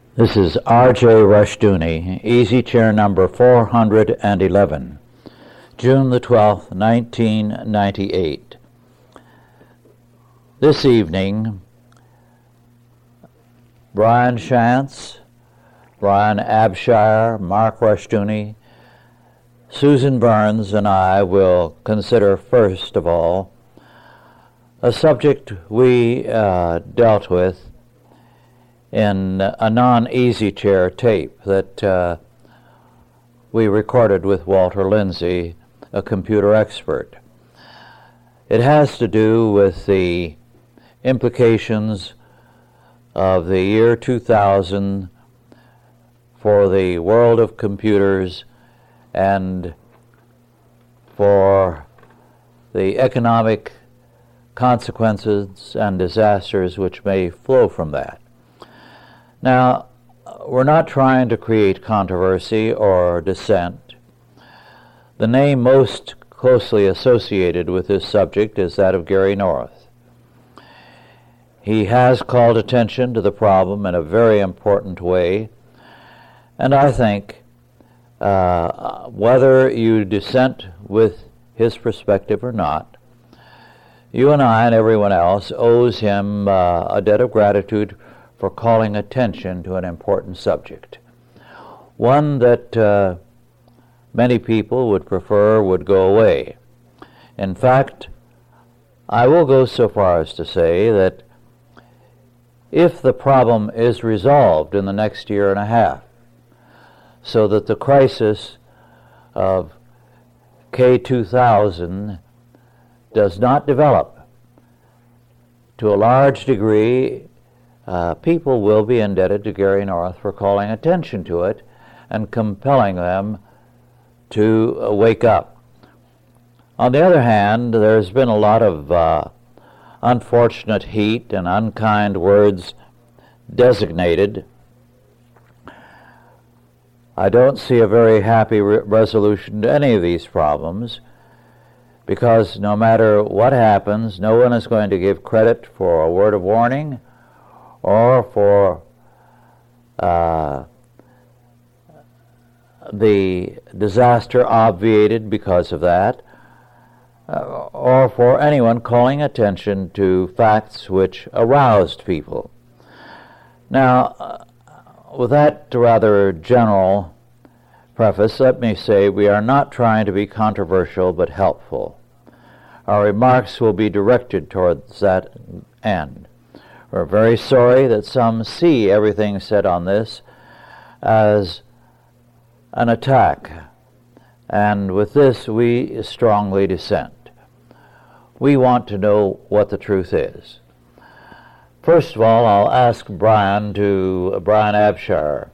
This is R.J. Rushdoony, Easy Chair number 411, June the 12th, 1998. This evening, Brian Shantz, Brian Abshire, Mark Rushdoony, Susan Burns, and I will consider first of all a subject we dealt with in a non-Easy Chair tape that we recorded with Walter Lindsay, a computer expert. It has to do with the implications of the year 2000 for the world of computers and for the economic consequences and disasters which may flow from that. Now, we're not trying to create controversy or dissent. The name most closely associated with this subject is that of Gary North. He has called attention to the problem in a very important way, and I think whether you dissent with his perspective or not, you and I and everyone else owes him a debt of gratitude for calling attention to an important subject, one that many people would prefer would go away. In fact, I will go so far as to say that if the problem is resolved in the next year and a half, so that the crisis of K2000 does not develop, to a large degree, people will be indebted to Gary North for calling attention to it and compelling them to wake up. On the other hand, there's been a lot of unfortunate heat and unkind words designated. I don't see a very happy resolution to any of these problems, because no matter what happens, no one is going to give credit for a word of warning or for the disaster obviated because of that, or for anyone calling attention to facts which aroused people. Now, with that rather general preface, let me say we are not trying to be controversial but helpful. Our remarks will be directed towards that end. We're very sorry that some see everything said on this as an attack, and with this we strongly dissent. We want to know what the truth is. First of all, I'll ask Brian Abshire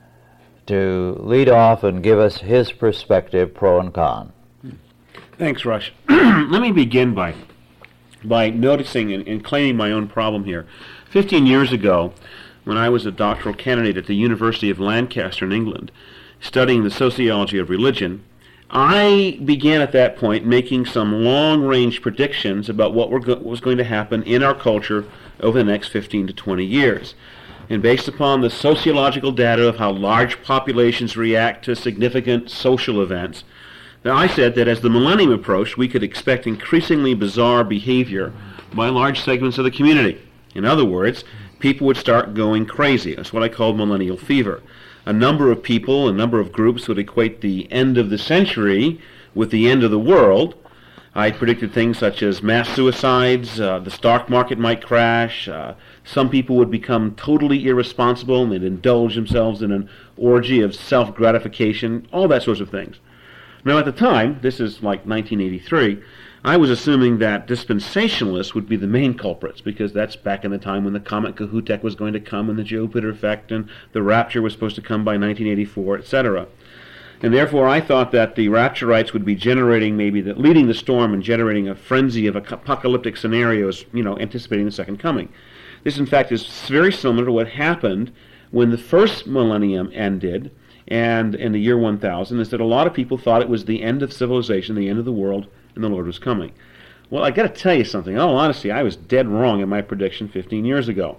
to lead off and give us his perspective, pro and con. Thanks, Rush. Let me begin by noticing and claiming my own problem here. 15 years ago, when I was a doctoral candidate at the University of Lancaster in England, studying the sociology of religion, I began at that point making some long-range predictions about what was going to happen in our culture over the next 15 to 20 years. And based upon the sociological data of how large populations react to significant social events, now, I said that as the millennium approached, we could expect increasingly bizarre behavior by large segments of the community. In other words, people would start going crazy. That's what I called millennial fever. A number of people, a number of groups would equate the end of the century with the end of the world. I predicted things such as mass suicides, the stock market might crash, some people would become totally irresponsible and they'd indulge themselves in an orgy of self-gratification, all that sorts of things. Now, at the time, this is like 1983, I was assuming that dispensationalists would be the main culprits, because that's back in the time when the comet Kohoutek was going to come and the Jupiter effect and the rapture was supposed to come by 1984, etc. And therefore, I thought that the rapturites would be leading the storm and generating a frenzy of apocalyptic scenarios, anticipating the second coming. This, in fact, is very similar to what happened when the first millennium ended, and in the year 1000, is that a lot of people thought it was the end of civilization, the end of the world, and the Lord was coming. Well, I got to tell you something. In all honesty, I was dead wrong in my prediction 15 years ago.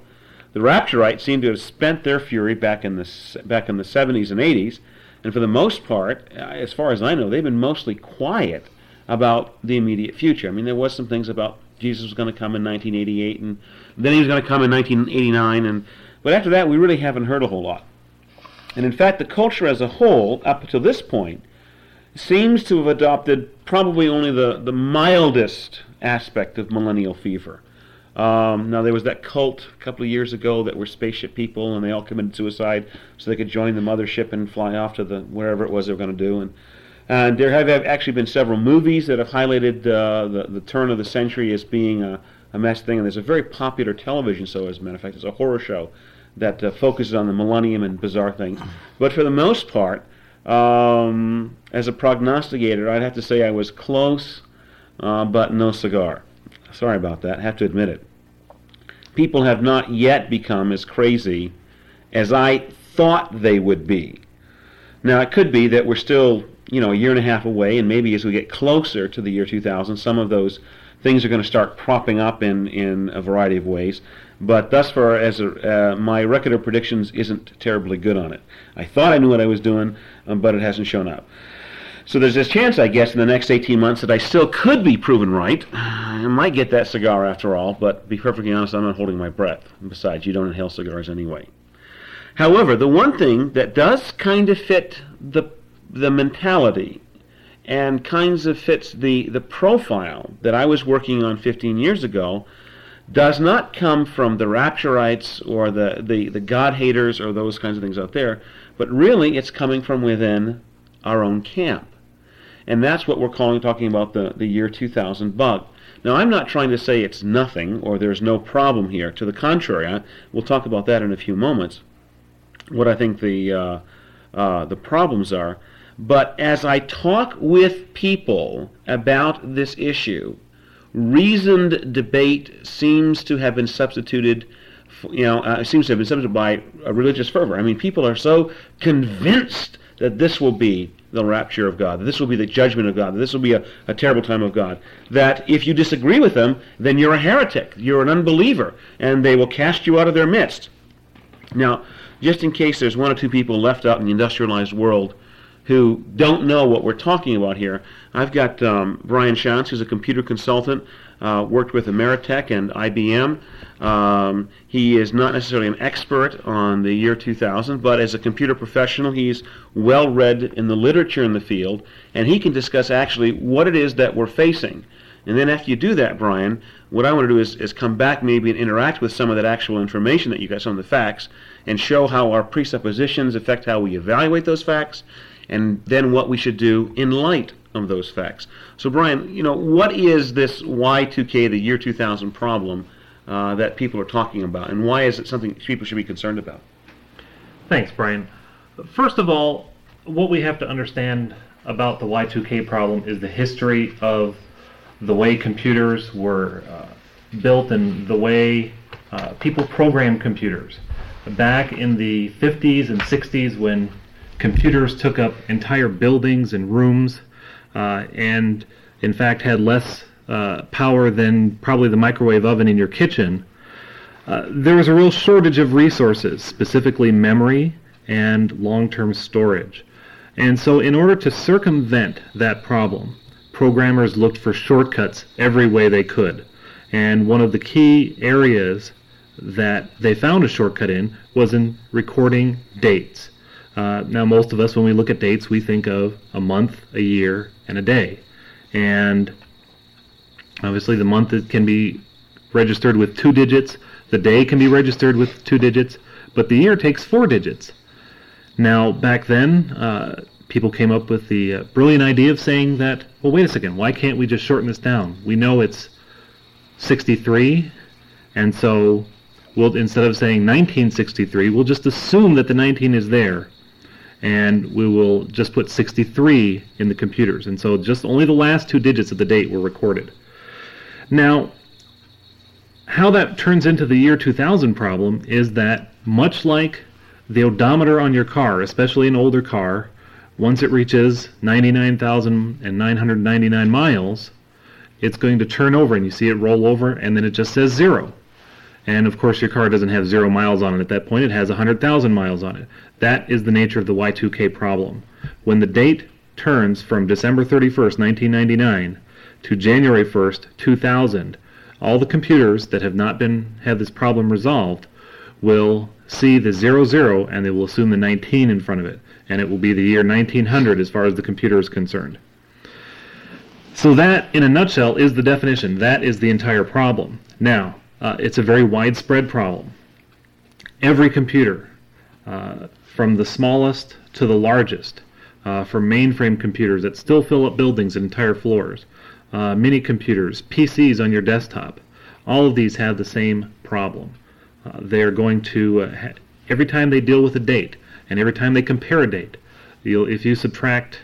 The Rapturites seem to have spent their fury back in the 70s and 80s, and for the most part, as far as I know, they've been mostly quiet about the immediate future. I mean, there was some things about Jesus was going to come in 1988, and then he was going to come in 1989, but after that, we really haven't heard a whole lot. And in fact, the culture as a whole, up until this point, seems to have adopted probably only the mildest aspect of millennial fever. Now, there was that cult a couple of years ago that were spaceship people, and they all committed suicide so they could join the mothership and fly off to wherever it was they were going to do. And there have actually been several movies that have highlighted the turn of the century as being a mess thing. And there's a very popular television show, as a matter of fact, it's a horror show that focuses on the millennium and bizarre things. But for the most part, as a prognosticator, I'd have to say I was close, but no cigar. Sorry about that. I have to admit it. People have not yet become as crazy as I thought they would be. Now, it could be that we're still, a year and a half away, and maybe as we get closer to the year 2000, some of those things are going to start propping up in a variety of ways. But thus far, my record of predictions isn't terribly good on it. I thought I knew what I was doing, but it hasn't shown up. So there's this chance, I guess, in the next 18 months that I still could be proven right. I might get that cigar after all, but to be perfectly honest, I'm not holding my breath. Besides, you don't inhale cigars anyway. However, the one thing that does kind of fit the mentality and kinds of fits the profile that I was working on 15 years ago does not come from the Rapturites or the God-haters or those kinds of things out there, but really it's coming from within our own camp. And that's what we're talking about the year 2000 bug. Now, I'm not trying to say it's nothing or there's no problem here. To the contrary, we'll talk about that in a few moments, what I think the problems are. But as I talk with people about this issue, reasoned debate seems to have been substituted by a religious fervor. I mean, people are so convinced that this will be the rapture of God, that this will be the judgment of God, that this will be a terrible time of God, that if you disagree with them, then you're a heretic, you're an unbeliever, and they will cast you out of their midst. Now, just in case there's one or two people left out in the industrialized world who don't know what we're talking about here, I've got Brian Shantz, who's a computer consultant, worked with Ameritech and IBM. He is not necessarily an expert on the year 2000, but as a computer professional, he's well read in the literature in the field, and he can discuss actually what it is that we're facing. And then after you do that, Brian, what I want to do is come back maybe and interact with some of that actual information that you got, some of the facts, and show how our presuppositions affect how we evaluate those facts, and then what we should do in light of those facts. So Brian, what is this Y2K, the year 2000 problem that people are talking about, and why is it something people should be concerned about? Thanks, Brian. First of all, what we have to understand about the Y2K problem is the history of the way computers were built and the way people programmed computers. Back in the 50s and 60s, when computers took up entire buildings and rooms and in fact had less power than probably the microwave oven in your kitchen, there was a real shortage of resources, specifically memory and long-term storage. And so in order to circumvent that problem, programmers looked for shortcuts every way they could. And one of the key areas that they found a shortcut in was in recording dates. Now, most of us, when we look at dates, we think of a month, a year, and a day. And obviously the month can be registered with 2 digits, the day can be registered with 2 digits, but the year takes 4 digits. Now, back then, people came up with the brilliant idea of saying that, well, wait a second, why can't we just shorten this down? We know it's 63, and so we'll, instead of saying 1963, we'll just assume that the 19 is there, and we will just put 63 in the computers. And so just only the last 2 digits of the date were recorded. Now, how that turns into the year 2000 problem is that, much like the odometer on your car, especially an older car, once it reaches 99,999 miles, it's going to turn over, and you see it roll over, and then it just says 0. And of course your car doesn't have 0 miles on it at that point, it has 100,000 miles on it. That is the nature of the Y2K problem. When the date turns from December 31st, 1999 to January 1st, 2000, all the computers that have not had this problem resolved will see the 00 and they will assume the 19 in front of it. And it will be the year 1900 as far as the computer is concerned. So that, in a nutshell, is the definition. That is the entire problem. Now, it's a very widespread problem. Every computer, from the smallest to the largest, from mainframe computers that still fill up buildings and entire floors, mini computers, PCs on your desktop, all of these have the same problem. They're going to, every time they deal with a date, and every time they compare a date, if you subtract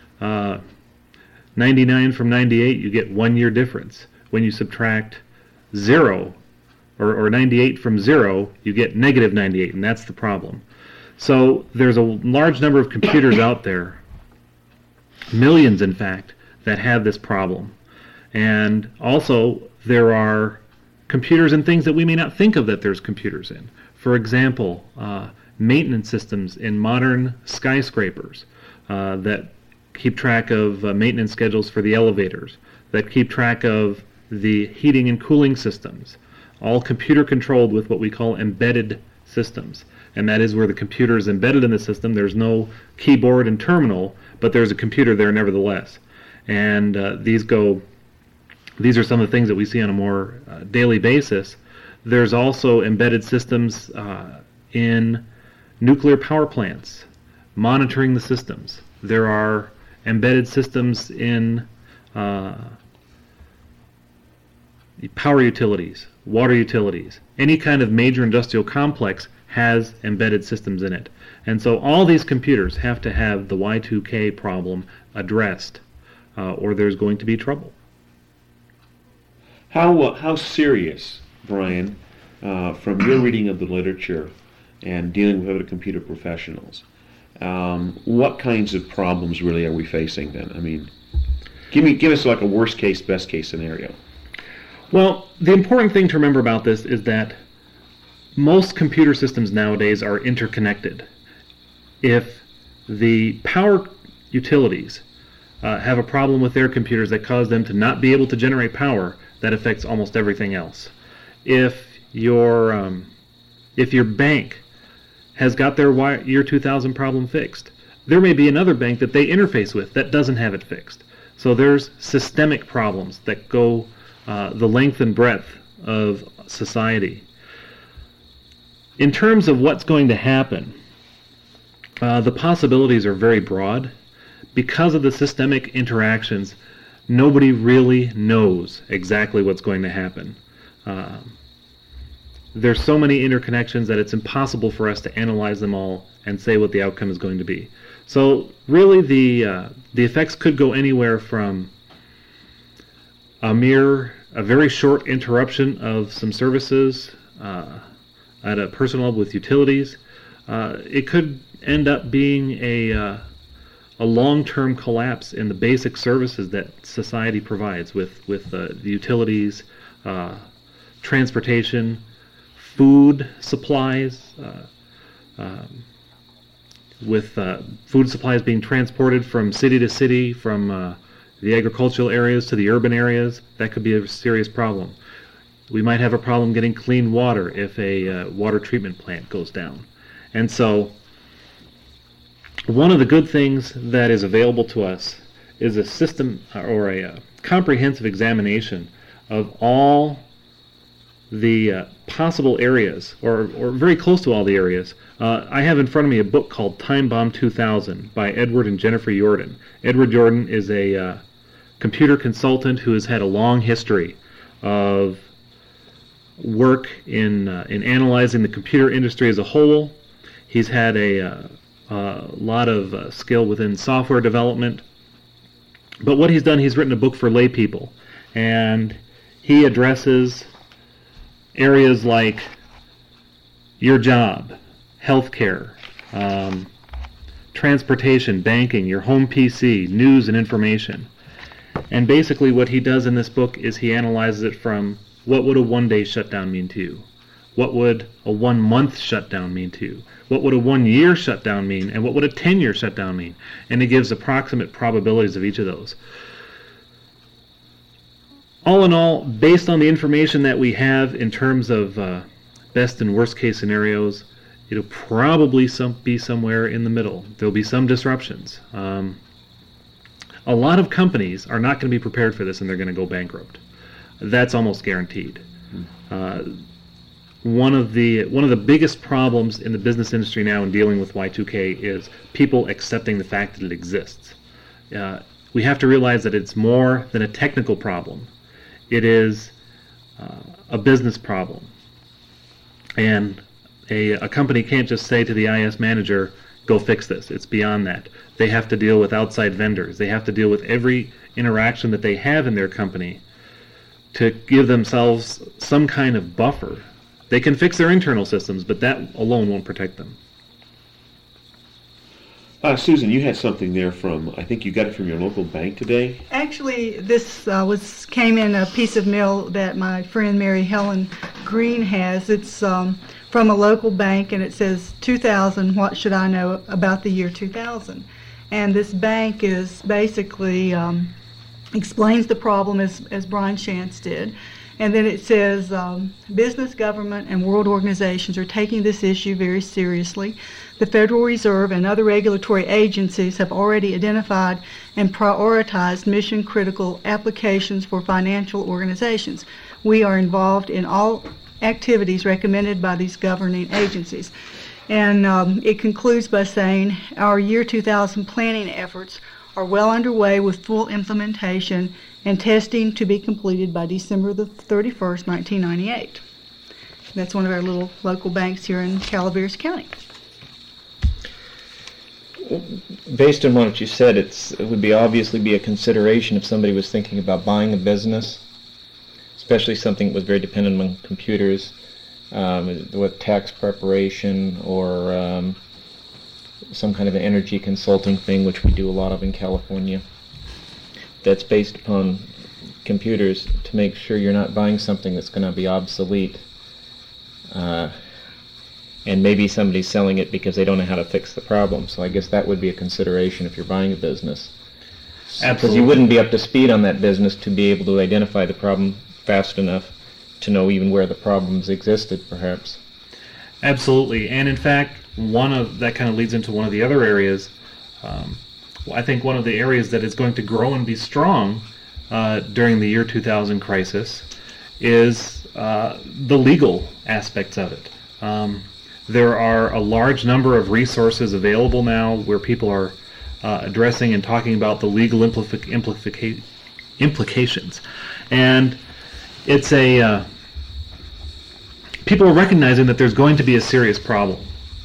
99 from 98, you get 1 year difference. When you subtract 0, or 98 from 0, you get negative 98, and that's the problem. So there's a large number of computers out there, millions in fact, that have this problem. And also there are computers and things that we may not think of that there's computers in. For example, maintenance systems in modern skyscrapers that keep track of maintenance schedules for the elevators, that keep track of the heating and cooling systems, all computer controlled with what we call embedded systems. And that is where the computer is embedded in the system. There's no keyboard and terminal, but there's a computer there nevertheless. And these are some of the things that we see on a more daily basis. There's also embedded systems in nuclear power plants, monitoring the systems. There are embedded systems in power utilities, water utilities. Any kind of major industrial complex has embedded systems in it. And so all these computers have to have the Y2K problem addressed, or there's going to be trouble. How serious, Brian, from your reading of the literature and dealing with other computer professionals, what kinds of problems really are we facing then? I mean, give us like a worst case, best case scenario. Well, the important thing to remember about this is that most computer systems nowadays are interconnected. If the power utilities have a problem with their computers that cause them to not be able to generate power, that affects almost everything else. If your bank has got their year 2000 problem fixed, there may be another bank that they interface with that doesn't have it fixed. So there's systemic problems that go the length and breadth of society. In terms of what's going to happen, the possibilities are very broad. Because of the systemic interactions, nobody really knows exactly what's going to happen. There's so many interconnections that it's impossible for us to analyze them all and say what the outcome is going to be. So really the effects could go anywhere from a very short interruption of some services at a personal level with utilities. It could end up being a long-term collapse in the basic services that society provides with the utilities, transportation, food supplies, with food supplies being transported from city to city, from the agricultural areas to the urban areas. That could be a serious problem. We might have a problem getting clean water if a water treatment plant goes down. And so one of the good things that is available to us is a system or a comprehensive examination of all the possible areas, or very close to all the areas. I have in front of me a book called Time Bomb 2000 by Edward and Jennifer Yordan. Edward Yordan is a computer consultant who has had a long history of work in analyzing the computer industry as a whole. He's had a lot of skill within software development. But what he's done, he's written a book for lay people, and he addresses areas like your job, healthcare, transportation, banking, your home PC, news and information. And basically what he does in this book is he analyzes it from what would a one-day shutdown mean to you? What would a 1 month shutdown mean to you? What would a 1 year shutdown mean? And what would a 10-year shutdown mean? And it gives approximate probabilities of each of those. All in all, based on the information that we have in terms of best and worst case scenarios, it'll probably be somewhere in the middle. There'll be some disruptions. A lot of companies are not going to be prepared for this, and they're going to go bankrupt. That's almost guaranteed. One of the biggest problems in the business industry now in dealing with Y2K is people accepting the fact that it exists. We have to realize that it's more than a technical problem. It is a business problem. And a company can't just say to the IS manager, go fix this. It's beyond that. They have to deal with outside vendors. They have to deal with every interaction that they have in their company to give themselves some kind of buffer. They can fix their internal systems, but that alone won't protect them. Susan, you had something there from, I think you got it from your local bank today? Actually, this came in a piece of mail that my friend Mary Helen Green has. It's from a local bank, and it says, 2000, what should I know about the year 2000? And this bank is basically explains the problem as Brian Shantz did. And then it says, business, government, and world organizations are taking this issue very seriously. The Federal Reserve and other regulatory agencies have already identified and prioritized mission-critical applications for financial organizations. We are involved in all activities recommended by these governing agencies. And it concludes by saying, our year 2000 planning efforts are well underway with full implementation and testing to be completed by December the 31st, 1998. That's one of our little local banks here in Calaveras County. Based on what you said, it would obviously be a consideration if somebody was thinking about buying a business, especially something that was very dependent on computers, with tax preparation or some kind of an energy consulting thing, which we do a lot of in California. That's based upon computers to make sure you're not buying something that's going to be obsolete. And maybe somebody's selling it because they don't know how to fix the problem. So I guess that would be a consideration if you're buying a business. Absolutely. Because you wouldn't be up to speed on that business to be able to identify the problem fast enough to know even where the problems existed, perhaps. Absolutely. And in fact, that kind of leads into one of the other areas. I think one of the areas that is going to grow and be strong during the year 2000 crisis is the legal aspects of it. There are a large number of resources available now where people are addressing and talking about the legal implications. And it's people are recognizing that there's going to be a serious problem.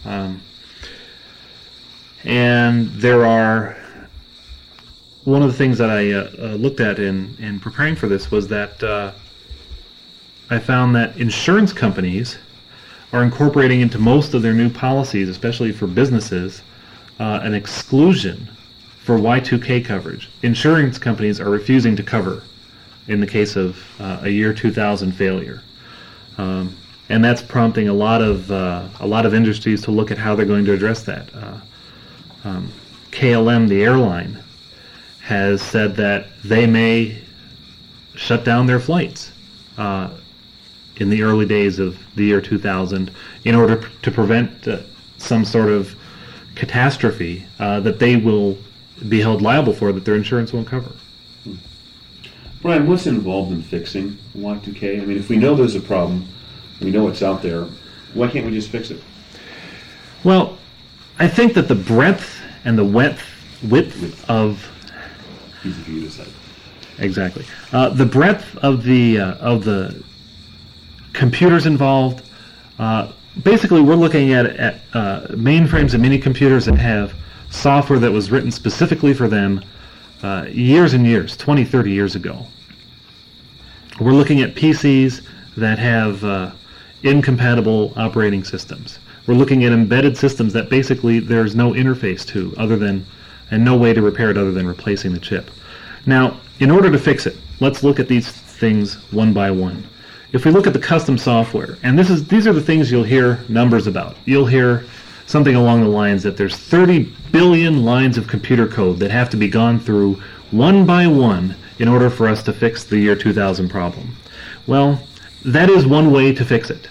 And there are, one of the things that I looked at in preparing for this was that I found that insurance companies are incorporating into most of their new policies, especially for businesses, an exclusion for Y2K coverage. Insurance companies are refusing to cover in the case of a year 2000 failure. And that's prompting a lot of industries to look at how they're going to address that. KLM, the airline, has said that they may shut down their flights in the early days of the year 2000 in order to prevent some sort of catastrophe that they will be held liable for that their insurance won't cover. Brian, what's involved in fixing Y2K? I mean, if we know there's a problem, we know it's out there, why can't we just fix it? Well, I think that the breadth and the width of... Easy for you to say. Exactly. The breadth of the computers involved, basically we're looking at mainframes and mini computers that have software that was written specifically for them years and years, 20, 30 years ago. We're looking at PCs that have incompatible operating systems. We're looking at embedded systems that basically there's no interface to and no way to repair it other than replacing the chip. Now, in order to fix it, let's look at these things one by one. if we look at the custom software, and these are the things you'll hear numbers about. You'll hear something along the lines that there's 30 billion lines of computer code that have to be gone through one by one in order for us to fix the year 2000 problem. Well, that is one way to fix it.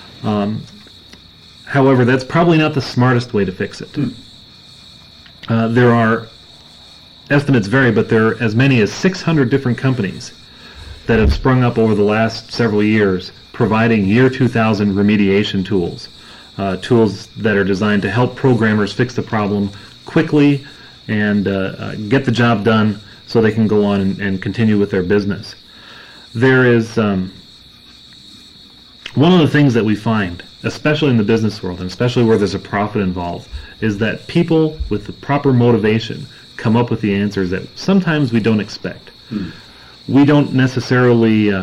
However, that's probably not the smartest way to fix it. There are, estimates vary, but there are as many as 600 different companies that have sprung up over the last several years providing year 2000 remediation tools. Tools that are designed to help programmers fix the problem quickly and get the job done so they can go on and continue with their business. There is one of the things that we find, especially in the business world, and especially where there's a profit involved, is that people with the proper motivation come up with the answers that sometimes we don't expect. We don't necessarily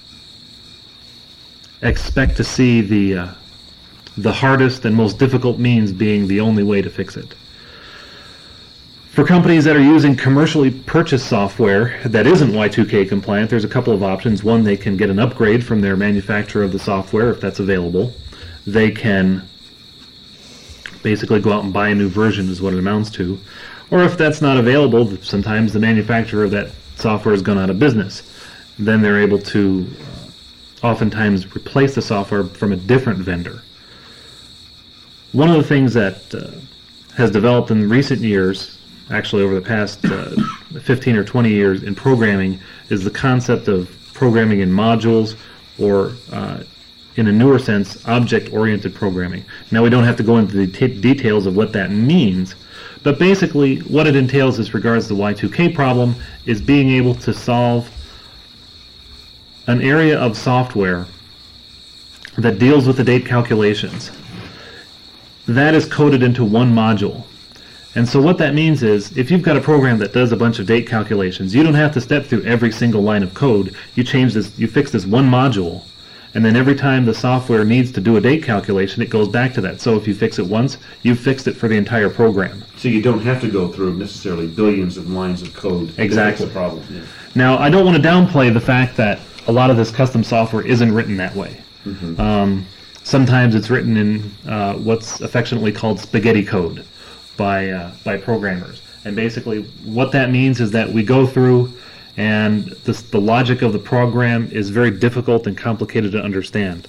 expect to see the hardest and most difficult means being the only way to fix it. For companies that are using commercially purchased software that isn't Y2K compliant, there's a couple of options. One, they can get an upgrade from their manufacturer of the software if that's available. They can basically go out and buy a new version is what it amounts to. Or if that's not available, sometimes the manufacturer of that software has gone out of business. Then they're able to oftentimes replace the software from a different vendor. One of the things that has developed in recent years, actually over the past 15 or 20 years in programming, is the concept of programming in modules, or in a newer sense, object-oriented programming. Now, we don't have to go into the details of what that means, but basically what it entails as regards the Y2K problem is being able to solve an area of software that deals with the date calculations. That is coded into one module. And so what that means is, if you've got a program that does a bunch of date calculations, you don't have to step through every single line of code. You fix this one module, and then every time the software needs to do a date calculation, it goes back to that. So if you fix it once, you've fixed it for the entire program. So you don't have to go through necessarily billions of lines of code Exactly. to fix the problem. Yeah. Now, I don't want to downplay the fact that a lot of this custom software isn't written that way. Sometimes it's written in what's affectionately called spaghetti code by programmers. And basically what that means is that we go through, and the logic of the program is very difficult and complicated to understand.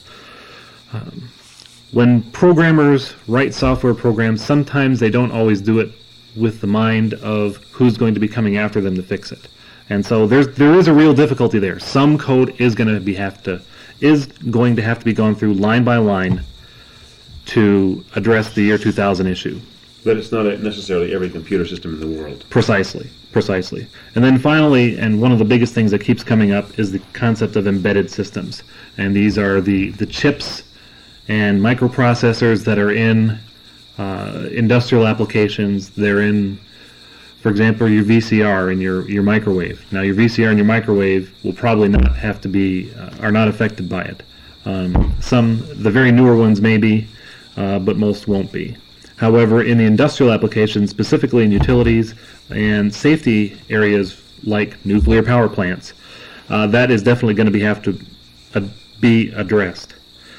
When programmers write software programs, sometimes they don't always do it with the mind of who's going to be coming after them to fix it. And so there is a real difficulty there. Some code is going to have to be gone through line by line to address the year 2000 issue. But it's not necessarily every computer system in the world. Precisely. And then finally, and one of the biggest things that keeps coming up, is the concept of embedded systems. And these are the chips and microprocessors that are in industrial applications. They're in, for example, your VCR and your microwave. Now, your VCR and your microwave will probably not have to be, are not affected by it. The very newer ones may be, but most won't be. However, in the industrial applications, specifically in utilities and safety areas like nuclear power plants, that is definitely going to have to be addressed.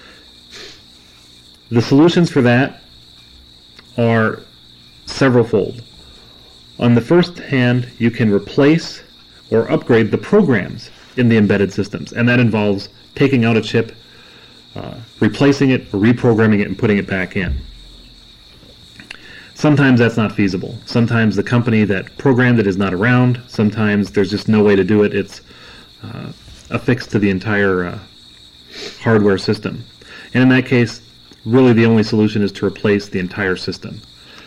The solutions for that are several-fold. On the first hand, you can replace or upgrade the programs in the embedded systems, and that involves taking out a chip, replacing it, or reprogramming it, and putting it back in. Sometimes that's not feasible. Sometimes the company that programmed it is not around. Sometimes there's just no way to do it. It's affixed to the entire hardware system. And in that case, really the only solution is to replace the entire system.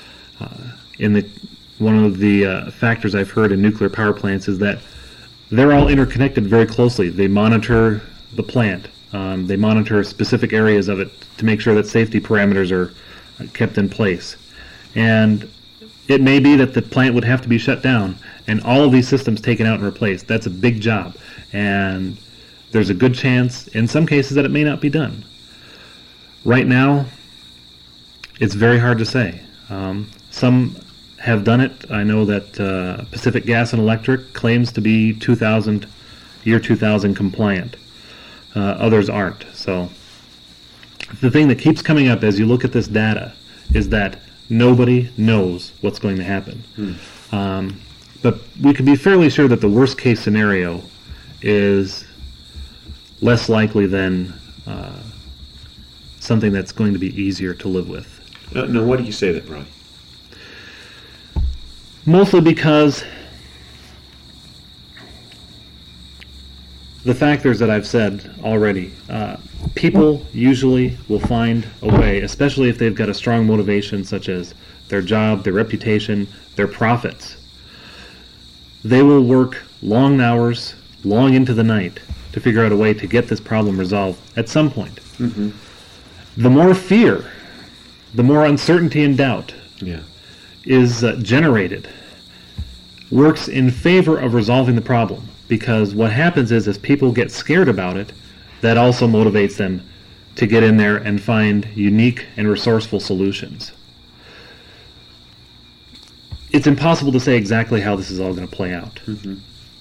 One of the factors I've heard in nuclear power plants is that they're all interconnected very closely. They monitor the plant. They monitor specific areas of it to make sure that safety parameters are kept in place. And it may be that the plant would have to be shut down and all of these systems taken out and replaced. That's a big job. And there's a good chance, in some cases, that it may not be done. Right now, it's very hard to say. Some have done it. I know that Pacific Gas and Electric claims to be year 2000 compliant. others aren't. So the thing that keeps coming up as you look at this data is that nobody knows what's going to happen. But we can be fairly sure that the worst case scenario is less likely than something that's going to be easier to live with. Now, why do you say that, Brian? Mostly because the factors that I've said already, people usually will find a way, especially if they've got a strong motivation such as their job, their reputation, their profits. They will work long hours, long into the night, to figure out a way to get this problem resolved at some point. Mm-hmm. The more fear, the more uncertainty and doubt is generated, works in favor of resolving the problem. Because what happens is, as people get scared about it, that also motivates them to get in there and find unique and resourceful solutions. It's impossible to say exactly how this is all going to play out. Mm-hmm.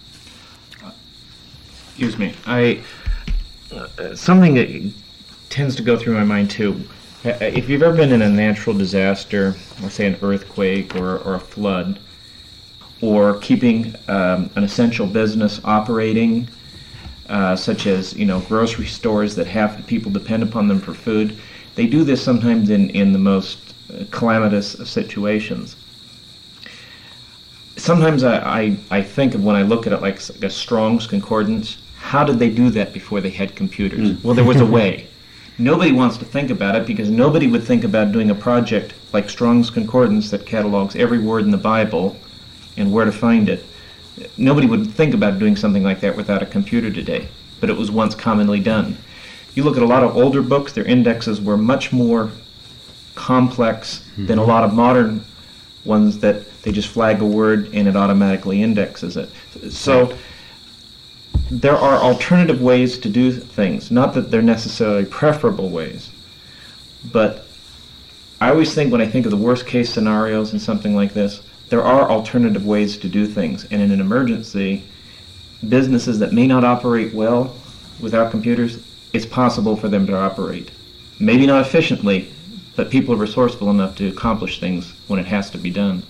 Excuse me. Something that tends to go through my mind too. If you've ever been in a natural disaster, let's say an earthquake or a flood, or keeping an essential business operating, such as grocery stores that have people depend upon them for food, they do this sometimes in the most calamitous of situations. Sometimes I think of, when I look at it like a Strong's Concordance, how did they do that before they had computers? Well, there was a way. Nobody wants to think about it, because nobody would think about doing a project like Strong's Concordance that catalogs every word in the Bible and where to find it. Nobody would think about doing something like that without a computer today, but it was once commonly done. You look at a lot of older books, their indexes were much more complex than a lot of modern ones that they just flag a word and it automatically indexes it. So there are alternative ways to do things, not that they're necessarily preferable ways, but I always think, when I think of the worst case scenarios in something like this, there are alternative ways to do things. And in an emergency, businesses that may not operate well without computers, it's possible for them to operate. Maybe not efficiently, but people are resourceful enough to accomplish things when it has to be done.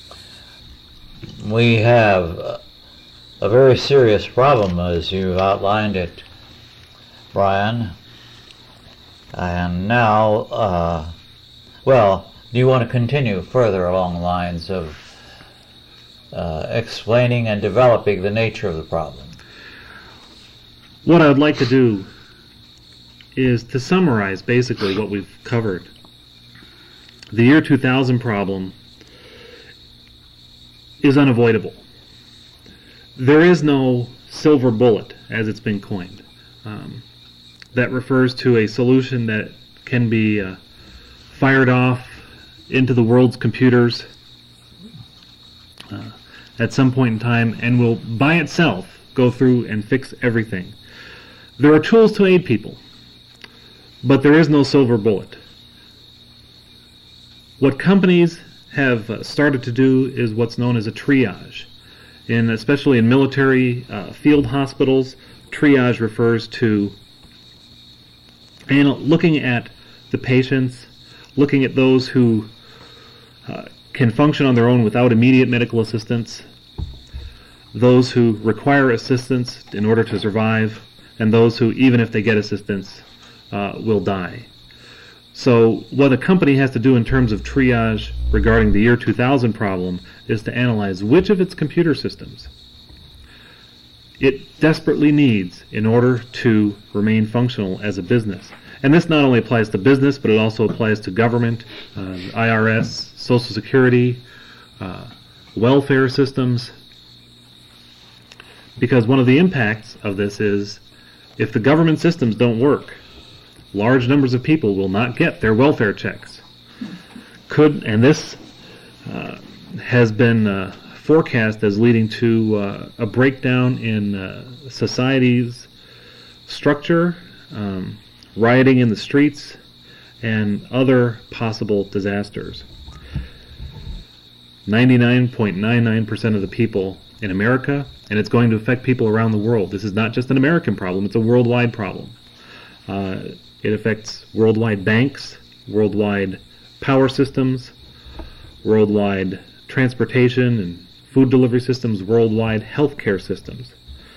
We have a very serious problem, as you've outlined it, Brian. And now, do you want to continue further along the lines of explaining and developing the nature of the problem? What I would like to do is to summarize basically what we've covered. The year 2000 problem is unavoidable. There is no silver bullet, as it's been coined, that refers to a solution that can be fired off into the world's computers at some point in time and will by itself go through and fix everything. There are tools to aid people, but there is no silver bullet. What companies have started to do is what's known as a triage. Especially in military field hospitals, triage refers to looking at the patients, looking at those who can function on their own without immediate medical assistance, those who require assistance in order to survive, and those who, even if they get assistance, will die. So what a company has to do in terms of triage regarding the year 2000 problem is to analyze which of its computer systems it desperately needs in order to remain functional as a business. And this not only applies to business, but it also applies to government, IRS, Social Security, welfare systems. Because one of the impacts of this is, if the government systems don't work, large numbers of people will not get their welfare checks. And this has been forecast as leading to a breakdown in society's structure, rioting in the streets, and other possible disasters. 99.99% of the people in America, and it's going to affect people around the world. This is not just an American problem, it's a worldwide problem. It affects worldwide banks, worldwide power systems, worldwide transportation and food delivery systems, worldwide healthcare systems.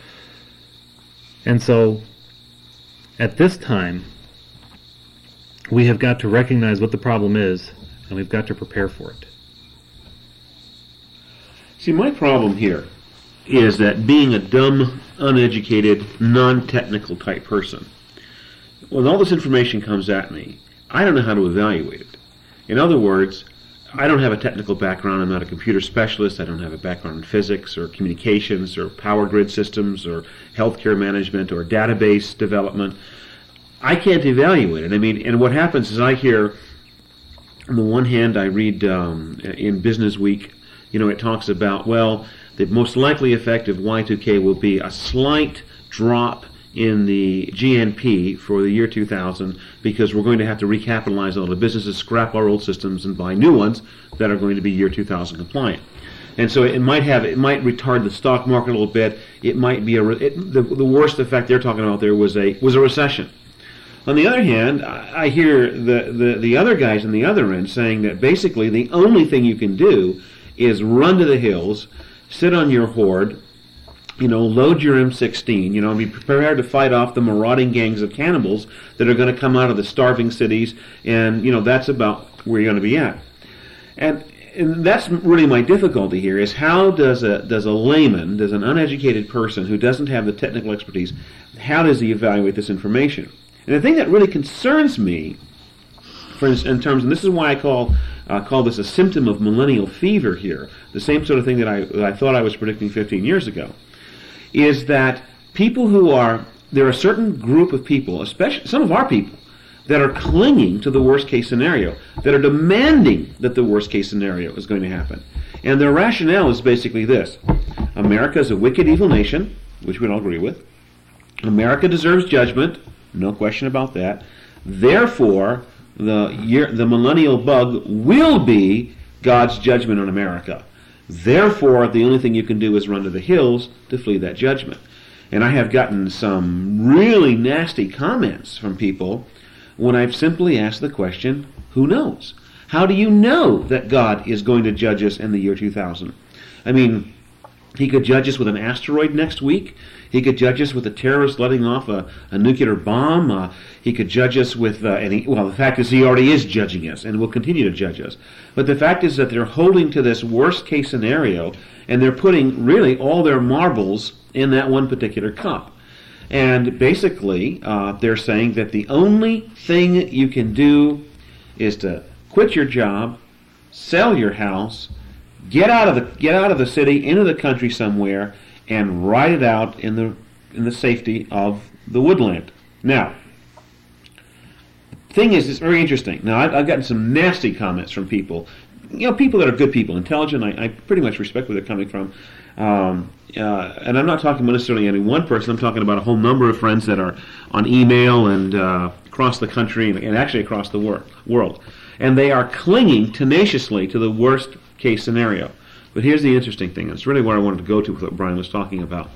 And so, at this time, we have got to recognize what the problem is, and we've got to prepare for it. See, my problem here is that being a dumb, uneducated, non-technical type person, when all this information comes at me, I don't know how to evaluate it. In other words, I don't have a technical background. I'm not a computer specialist. I don't have a background in physics or communications or power grid systems or healthcare management or database development. I can't evaluate it. I mean, and what happens is I hear, on the one hand, I read in Business Week, it talks about, well, the most likely effect of Y2K will be a slight drop in the GNP for the year 2000 because we're going to have to recapitalize all the businesses, scrap our old systems, and buy new ones that are going to be year 2000 compliant. And so it might retard the stock market a little bit. It might be the worst effect they're talking about there was a recession. On the other hand, I hear the other guys on the other end saying that basically the only thing you can do is run to the hills, sit on your hoard, load your M16, and be prepared to fight off the marauding gangs of cannibals that are going to come out of the starving cities, and, that's about where you're going to be at. And that's really my difficulty here, is how does a layman, does an uneducated person who doesn't have the technical expertise, how does he evaluate this information? And the thing that really concerns me, for instance, in terms, and this is why I call this a symptom of millennial fever here, the same sort of thing that I thought I was predicting 15 years ago, is that there are a certain group of people, especially some of our people, that are clinging to the worst case scenario, that are demanding that the worst case scenario is going to happen. And their rationale is basically this: America is a wicked, evil nation, which we all agree with. America deserves judgment, no question about that. Therefore, the millennial bug will be God's judgment on America. Therefore, the only thing you can do is run to the hills to flee that judgment. And I have gotten some really nasty comments from people when I've simply asked the question, who knows? How do you know that God is going to judge us in the year 2000? I mean, he could judge us with an asteroid next week. He could judge us with a terrorist letting off a nuclear bomb. He could judge us with, the fact is he already is judging us and will continue to judge us. But the fact is that they're holding to this worst case scenario, and they're putting really all their marbles in that one particular cup. And basically, they're saying that the only thing you can do is to quit your job, sell your house, get out of the city into the country somewhere, and ride it out in the safety of the woodland. Now, the thing is, it's very interesting. Now, I've gotten some nasty comments from people, people that are good people, intelligent. I pretty much respect where they're coming from. And I'm not talking about necessarily any one person. I'm talking about a whole number of friends that are on email and across the country and actually across the world. And they are clinging tenaciously to the worst case scenario. But here's the interesting thing, and it's really where I wanted to go to with what Brian was talking about.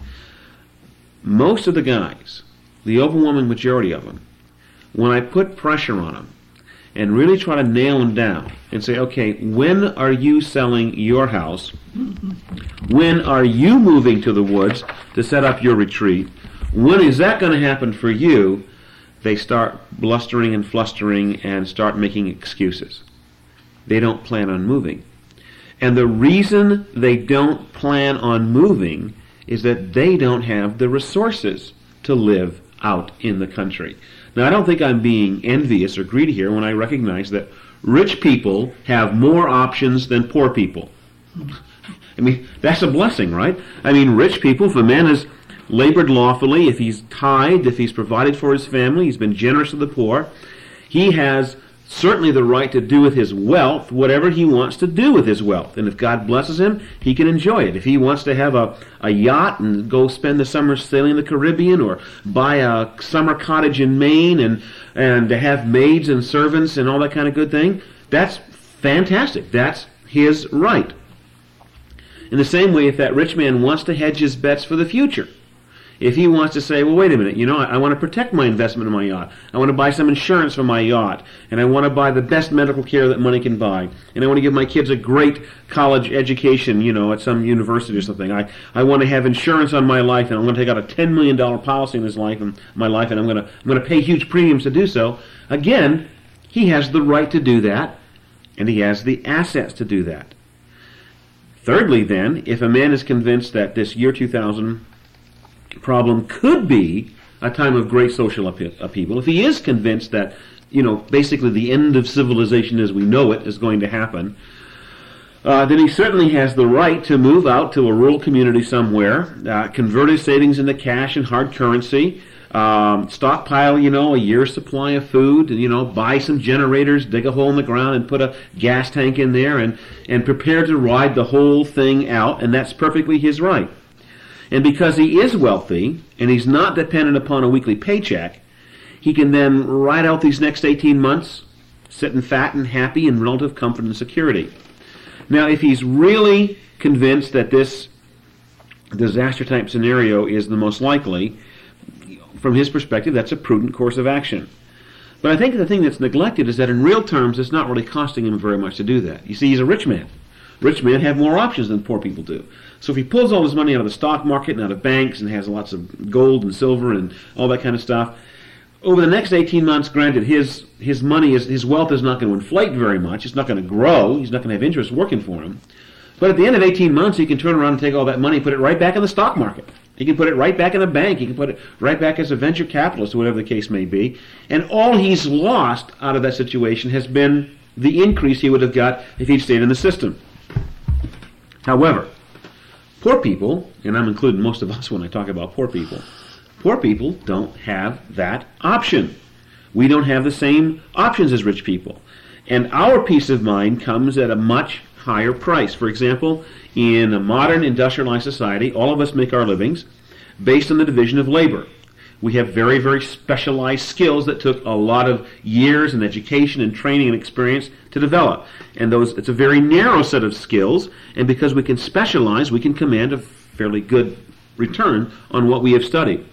Most of the guys, the overwhelming majority of them, when I put pressure on them and really try to nail them down and say, okay, when are you selling your house? When are you moving to the woods to set up your retreat? When is that going to happen for you? They start blustering and flustering and start making excuses. They don't plan on moving. And the reason they don't plan on moving is that they don't have the resources to live out in the country. Now, I don't think I'm being envious or greedy here when I recognize that rich people have more options than poor people. I mean, that's a blessing, right? I mean, rich people, if a man has labored lawfully, if he's tithed, if he's provided for his family, he's been generous to the poor, he has certainly the right to do with his wealth whatever he wants to do with his wealth. And if God blesses him, he can enjoy it. If he wants to have a yacht and go spend the summer sailing the Caribbean, or buy a summer cottage in Maine and to have maids and servants and all that kind of good thing, that's fantastic. That's his right. In the same way, if that rich man wants to hedge his bets for the future, if he wants to say, well, wait a minute, I want to protect my investment in my yacht. I want to buy some insurance for my yacht. And I want to buy the best medical care that money can buy. And I want to give my kids a great college education, at some university or something. I want to have insurance on my life, and I'm going to take out a $10 million policy in my life, and I'm going to pay huge premiums to do so. Again, he has the right to do that, and he has the assets to do that. Thirdly, then, if a man is convinced that this year 2000 problem could be a time of great social upheaval, if he is convinced that, basically the end of civilization as we know it is going to happen, then he certainly has the right to move out to a rural community somewhere, convert his savings into cash and hard currency, stockpile, a year's supply of food, buy some generators, dig a hole in the ground and put a gas tank in there and prepare to ride the whole thing out, and that's perfectly his right. And because he is wealthy, and he's not dependent upon a weekly paycheck, he can then ride out these next 18 months, sitting fat and happy in relative comfort and security. Now, if he's really convinced that this disaster-type scenario is the most likely, from his perspective, that's a prudent course of action. But I think the thing that's neglected is that in real terms, it's not really costing him very much to do that. You see, he's a rich man. Rich men have more options than poor people do. So if he pulls all his money out of the stock market and out of banks and has lots of gold and silver and all that kind of stuff, over the next 18 months, granted, his wealth is not going to inflate very much. It's not going to grow. He's not going to have interest working for him. But at the end of 18 months, he can turn around and take all that money and put it right back in the stock market. He can put it right back in a bank. He can put it right back as a venture capitalist, or whatever the case may be. And all he's lost out of that situation has been the increase he would have got if he'd stayed in the system. However, poor people, and I'm including most of us when I talk about poor people don't have that option. We don't have the same options as rich people. And our peace of mind comes at a much higher price. For example, in a modern industrialized society, all of us make our livings based on the division of labor. We have very, very specialized skills that took a lot of years and education and training and experience to develop. And it's a very narrow set of skills, and because we can specialize, we can command a fairly good return on what we have studied.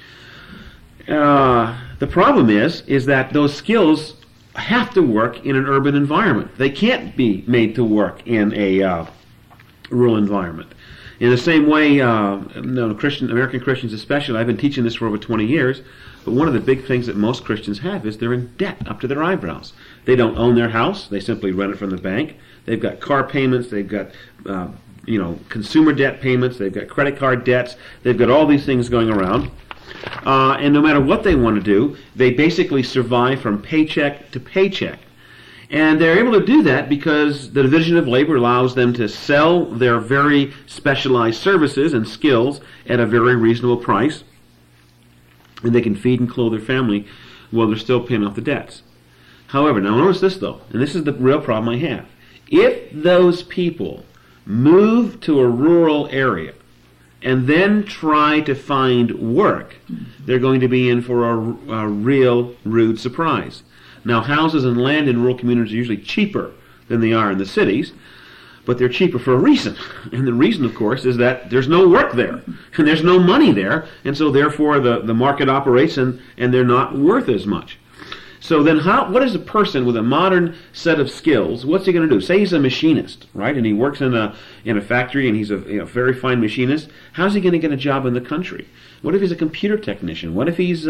The problem is that those skills have to work in an urban environment. They can't be made to work in a rural environment. In the same way, American Christians especially, I've been teaching this for over 20 years, but one of the big things that most Christians have is they're in debt up to their eyebrows. They don't own their house. They simply rent it from the bank. They've got car payments. They've got consumer debt payments. They've got credit card debts. They've got all these things going around. And no matter what they want to do, they basically survive from paycheck to paycheck. And they're able to do that because the division of labor allows them to sell their very specialized services and skills at a very reasonable price. And they can feed and clothe their family while they're still paying off the debts. However, now notice this though, and this is the real problem I have. If those people move to a rural area and then try to find work, they're going to be in for a real rude surprise. Now, houses and land in rural communities are usually cheaper than they are in the cities, but they're cheaper for a reason. And the reason, of course, is that there's no work there, and there's no money there, and so therefore the market operates and they're not worth as much. So then what is a person with a modern set of skills, what's he going to do? Say he's a machinist, right, and he works in a factory and he's a very fine machinist. How's he going to get a job in the country? What if he's a computer technician? What if he's,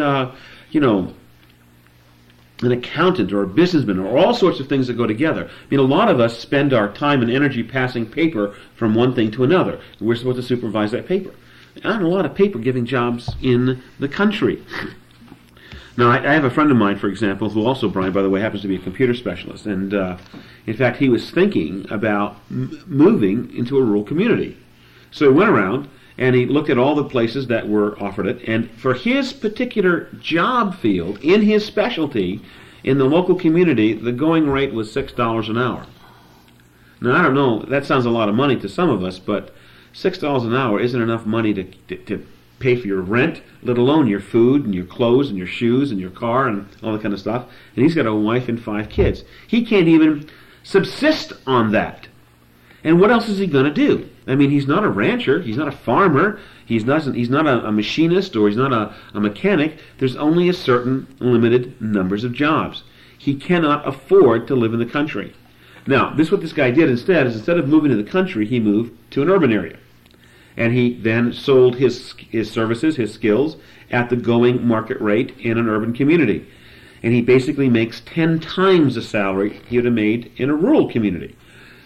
an accountant or a businessman or all sorts of things that go together? I mean, a lot of us spend our time and energy passing paper from one thing to another. We're supposed to supervise that paper. Not a lot of paper giving jobs in the country. Now, I have a friend of mine, for example, who also, Brian, by the way, happens to be a computer specialist. And, in fact, he was thinking about moving into a rural community. So he went around and he looked at all the places that were offered it. And for his particular job field, in his specialty, in the local community, the going rate was $6 an hour. Now, I don't know, that sounds a lot of money to some of us, but $6 an hour isn't enough money to pay for your rent, let alone your food and your clothes and your shoes and your car and all that kind of stuff. And he's got a wife and 5 kids. He can't even subsist on that. And what else is he going to do? I mean, he's not a rancher. He's not a farmer. He's not a machinist, or he's not a mechanic. There's only a certain limited numbers of jobs. He cannot afford to live in the country. Now, what this guy did instead is, instead of moving to the country, he moved to an urban area. And he then sold his services, his skills, at the going market rate in an urban community. And he basically makes 10 times the salary he would have made in a rural community.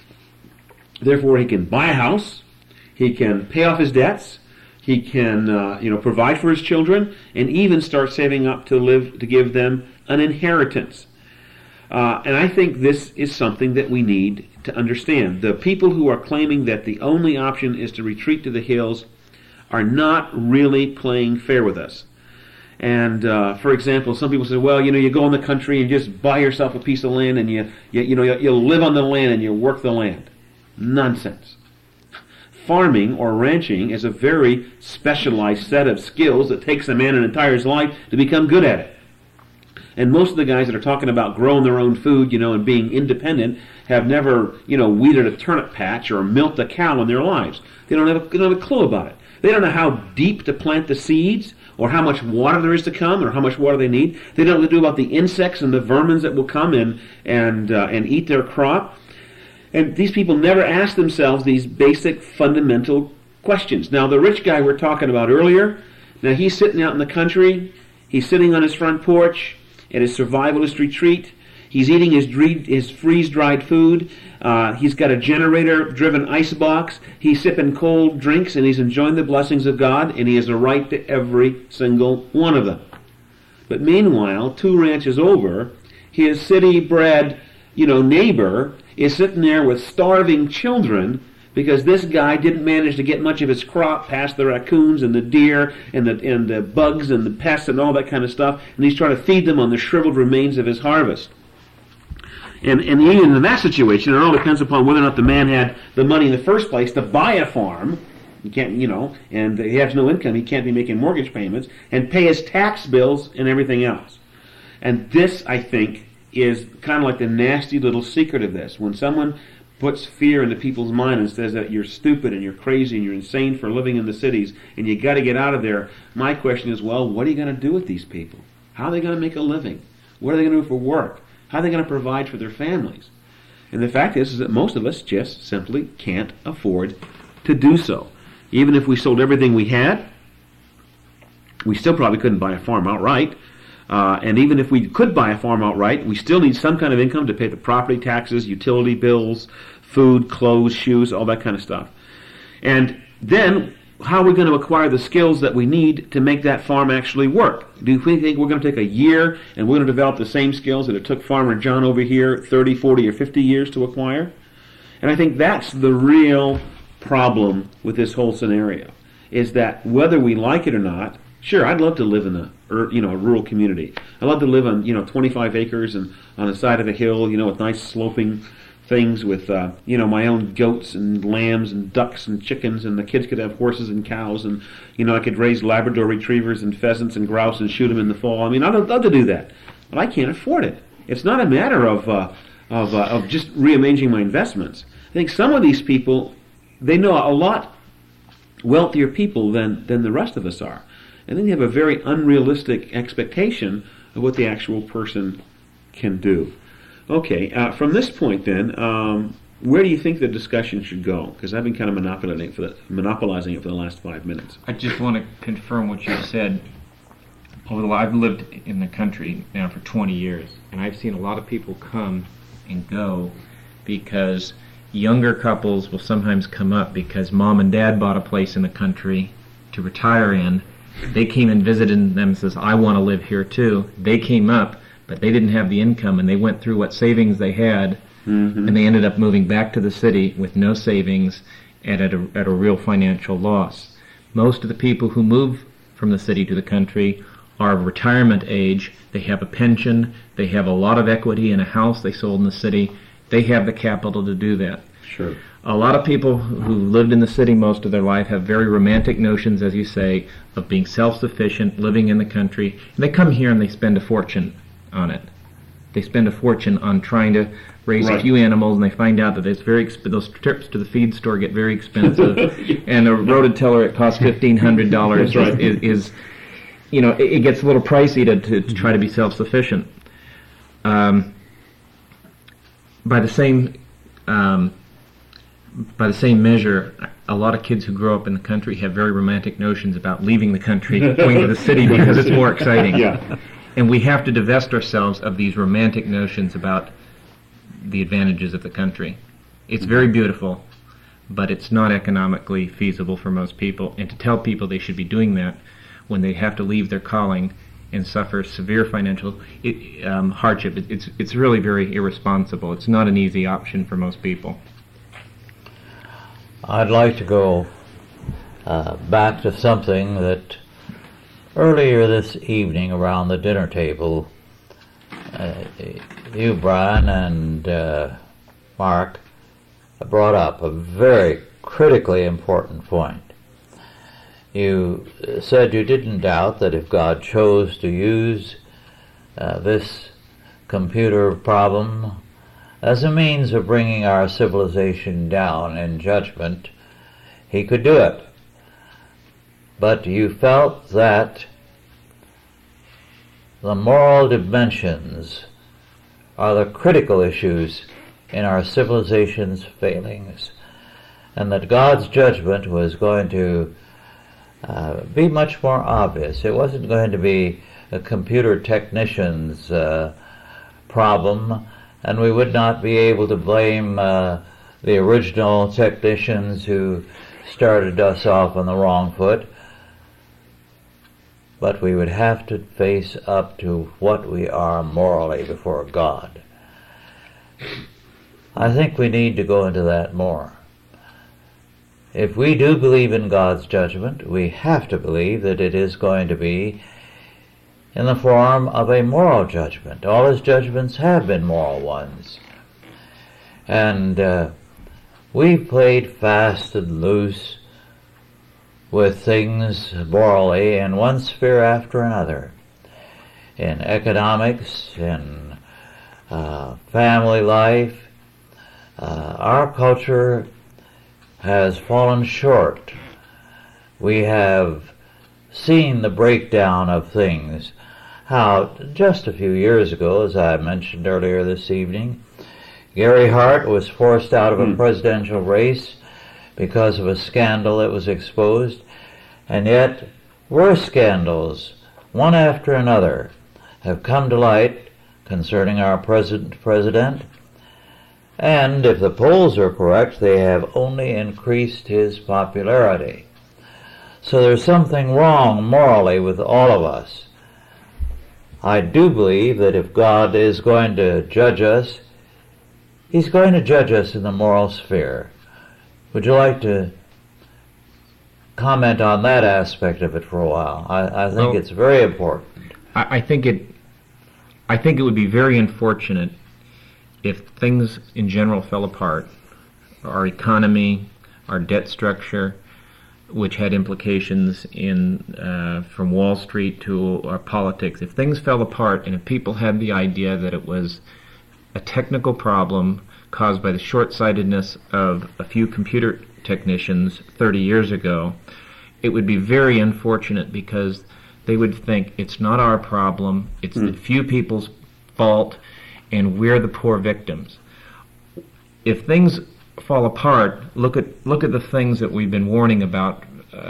Therefore, he can buy a house, he can pay off his debts, he can provide for his children, and even start saving up to give them an inheritance. And I think this is something that we need to understand. The people who are claiming that the only option is to retreat to the hills are not really playing fair with us. And for example, some people say, well, you go in the country and just buy yourself a piece of land, and you'll live on the land and you work the land. Nonsense. Farming or ranching is a very specialized set of skills that takes a man an entire life to become good at it. And most of the guys that are talking about growing their own food, and being independent, have never, weeded a turnip patch or milked a cow in their lives. They don't have a clue about it. They don't know how deep to plant the seeds, or how much water there is to come, or how much water they need. They don't know what to do about the insects and the vermin that will come in and eat their crop. And these people never ask themselves these basic fundamental questions. Now, the rich guy we're talking about earlier, now he's sitting out in the country, he's sitting on his front porch at his survivalist retreat, he's eating his freeze-dried food, he's got a generator-driven ice box, he's sipping cold drinks, and he's enjoying the blessings of God, and he has a right to every single one of them. But meanwhile, 2 ranches over, his city-bred, neighbor is sitting there with starving children because this guy didn't manage to get much of his crop past the raccoons and the deer and the bugs and the pests and all that kind of stuff, and he's trying to feed them on the shriveled remains of his harvest. And even in that situation, it all depends upon whether or not the man had the money in the first place to buy a farm. He can't, and he has no income. He can't be making mortgage payments and pay his tax bills and everything else. And this, I think, is kind of like the nasty little secret of this. When someone puts fear into people's mind and says that you're stupid and you're crazy and you're insane for living in the cities and you got to get out of there, my question is, well, what are you going to do with these people? How are they going to make a living? What are they going to do for work? How are they going to provide for their families? And the fact is that most of us just simply can't afford to do so. Even if we sold everything we had, we still probably couldn't buy a farm outright. And even if we could buy a farm outright, we still need some kind of income to pay the property taxes, utility bills, food, clothes, shoes, all that kind of stuff. And then, how are we going to acquire the skills that we need to make that farm actually work? Do we think we're going to take a year and we're going to develop the same skills that it took Farmer John over here 30, 40, or 50 years to acquire? And I think that's the real problem with this whole scenario, is that whether we like it or not, sure, I'd love to live in a rural community. I'd love to live on 25 acres and on the side of a hill, with nice sloping things with my own goats and lambs and ducks and chickens, and the kids could have horses and cows, and I could raise Labrador retrievers and pheasants and grouse and shoot them in the fall. I mean, I'd love to do that, but I can't afford it. It's not a matter of just rearranging my investments. I think some of these people, they know a lot wealthier people than the rest of us are. And then you have a very unrealistic expectation of what the actual person can do. Okay, from this point then, where do you think the discussion should go? Because I've been kind of monopolizing it for the last 5 minutes. I just want to confirm what you said. Although I've lived in the country now for 20 years, and I've seen a lot of people come and go because younger couples will sometimes come up because mom and dad bought a place in the country to retire in. They came and visited them and says, I want to live here too. They came up, but they didn't have the income, and they went through what savings they had, and they ended up moving back to the city with no savings and at a real financial loss. Most of the people who move from the city to the country are of retirement age. They have a pension. They have a lot of equity in a house they sold in the city. They have the capital to do that. Sure. A lot of people who lived in the city most of their life have very romantic notions, as you say, of being self-sufficient, living in the country. And they come here and they spend a fortune on it. They spend a fortune on trying to raise a Right. few animals, and they find out that it's those trips to the feed store get very expensive, and a rototiller that costs $1,500 That's right. is it gets a little pricey to try to be self-sufficient. By the same measure, a lot of kids who grow up in the country have very romantic notions about leaving the country, going to the city because it's more exciting. Yeah. And we have to divest ourselves of these romantic notions about the advantages of the country. It's very beautiful, but it's not economically feasible for most people. And to tell people they should be doing that when they have to leave their calling and suffer severe financial hardship, it's really very irresponsible. It's not an easy option for most people. I'd like to go back to something that earlier this evening around the dinner table, you, Brian, and Mark brought up a very critically important point. You said you didn't doubt that if God chose to use this computer problem as a means of bringing our civilization down in judgment, He could do it. But you felt that the moral dimensions are the critical issues in our civilization's failings, and that God's judgment was going to be much more obvious. It wasn't going to be a computer technician's problem, and we would not be able to blame the original technicians who started us off on the wrong foot, but we would have to face up to what we are morally before God. I think we need to go into that more. If we do believe in God's judgment, we have to believe that it is going to be in the form of a moral judgment. All His judgments have been moral ones. And we've played fast and loose with things morally in one sphere after another. In economics, in family life, our culture has fallen short. We have seen the breakdown of things. How just a few years ago, as I mentioned earlier this evening, Gary Hart was forced out of a presidential race because of a scandal that was exposed, and yet worse scandals, one after another, have come to light concerning our present president, and if the polls are correct, they have only increased his popularity. So there's something wrong morally with all of us. I do believe that if God is going to judge us, He's going to judge us in the moral sphere. Would you like to comment on that aspect of it for a while? I think it's very important. I think it would be very unfortunate if things in general fell apart. Our economy, our debt structure, which had implications in from Wall Street to our politics. If things fell apart and if people had the idea that it was a technical problem caused by the short-sightedness of a few computer technicians 30 years ago, it would be very unfortunate because they would think it's not our problem, it's the few people's fault, and we're the poor victims. If things fall apart, look at the things that we've been warning about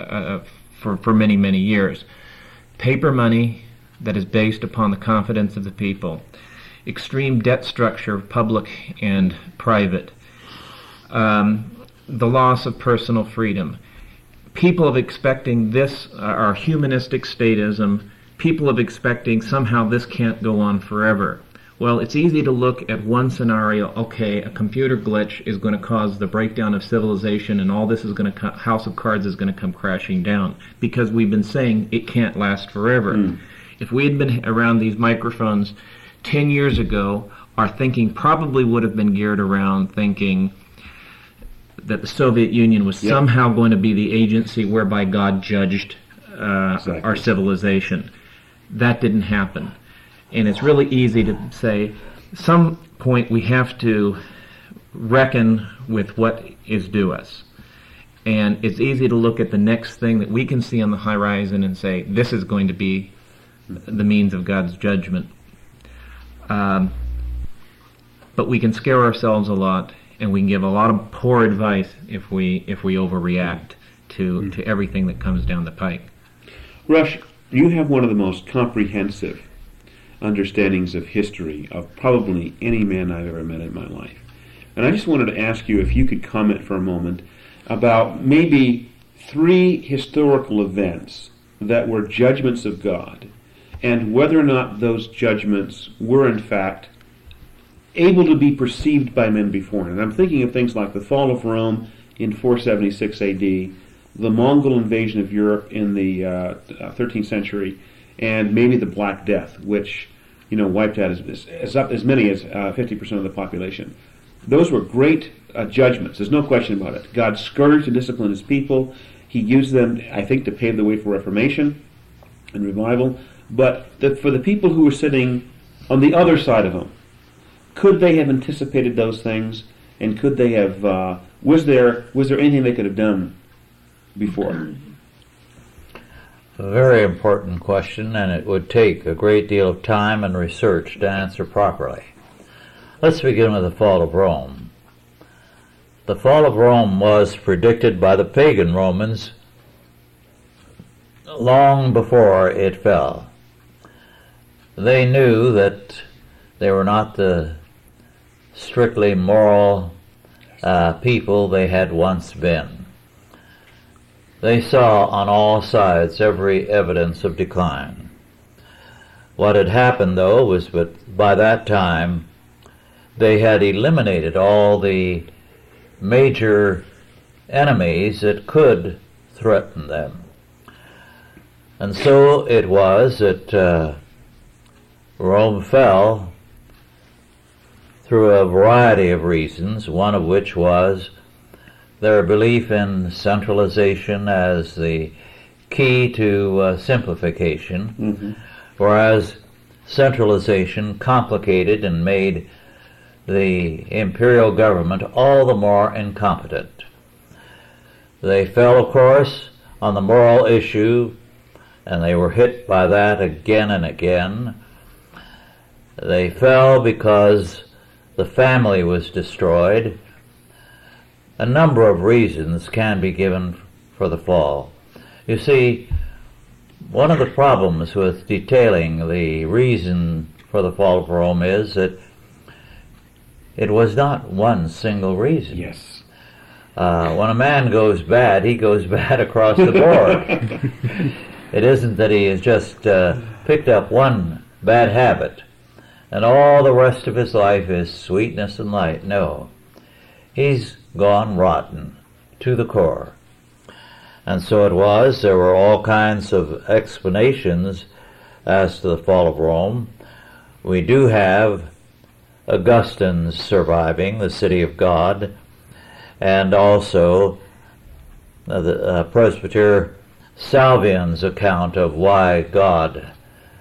for many, many years. Paper money that is based upon the confidence of the people. Extreme debt structure, public and private. The loss of personal freedom. People of expecting this, our humanistic statism, people of expecting somehow this can't go on forever. Well, it's easy to look at one scenario, okay, a computer glitch is going to cause the breakdown of civilization and all this is going to, House of Cards is going to come crashing down because we've been saying it can't last forever. If we had been around these microphones 10 years ago, our thinking probably would have been geared around thinking that the Soviet Union was somehow going to be the agency whereby God judged our civilization. That didn't happen. And it's really easy to say, some point we have to reckon with what is due us. And it's easy to look at the next thing that we can see on the horizon and say, this is going to be the means of God's judgment. But we can scare ourselves a lot, and we can give a lot of poor advice if we overreact to everything that comes down the pike. Rush, you have one of the most comprehensive understandings of history of probably any man I've ever met in my life. And I just wanted to ask you if you could comment for a moment about maybe 3 historical events that were judgments of God, and whether or not those judgments were in fact able to be perceived by men beforehand. And I'm thinking of things like the fall of Rome in 476 AD, the Mongol invasion of Europe in the 13th century, and maybe the Black Death, which wiped out as many as 50% of the population. Those were great judgments. There's no question about it. God scourged and disciplined His people. He used them, I think, to pave the way for Reformation and revival. But for the people who were sitting on the other side of Him, could they have anticipated those things? And could they have? Was there anything they could have done before? A very important question, and it would take a great deal of time and research to answer properly. Let's begin with the fall of Rome. The fall of Rome was predicted by the pagan Romans long before it fell. They knew that they were not the strictly moral people they had once been. They saw on all sides every evidence of decline. What had happened, though, was that by that time they had eliminated all the major enemies that could threaten them. And so it was that Rome fell through a variety of reasons, one of which was their belief in centralization as the key to simplification, whereas centralization complicated and made the imperial government all the more incompetent. They fell, of course, on the moral issue, and they were hit by that again and again. They fell because the family was destroyed. A number of reasons can be given for the fall. You see, one of the problems with detailing the reason for the fall of Rome is that it was not one single reason. Yes. When a man goes bad, he goes bad across the board. It isn't that he has just picked up one bad habit and all the rest of his life is sweetness and light. No. He's gone rotten to the core. And so it was. There were all kinds of explanations as to the fall of Rome. We do have Augustine's surviving, the city of God, and also the Presbyter Salvian's account of why God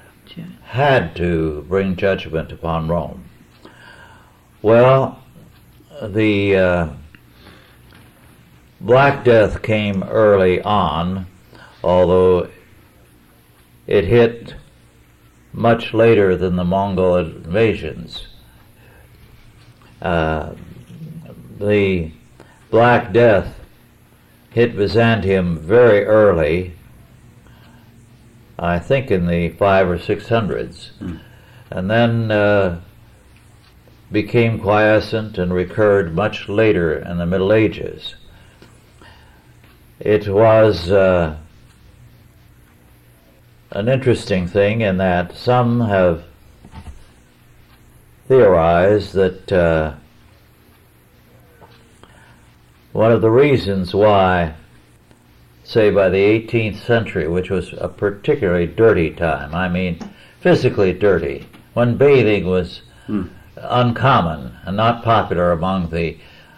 had to bring judgment upon Rome. Well, the Black Death came early on, although it hit much later than the Mongol invasions. The Black Death hit Byzantium very early, I think in the 500s or 600s, and then became quiescent and recurred much later in the Middle Ages. It was an interesting thing in that some have theorized that one of the reasons why, say by the 18th century, which was a particularly dirty time, I mean physically dirty, when bathing was uncommon and not popular among the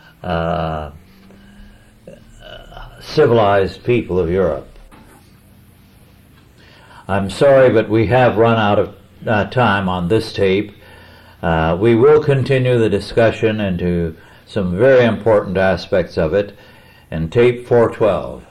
civilized people of Europe. I'm sorry, but we have run out of time on this tape. We will continue the discussion into some very important aspects of it in tape 412.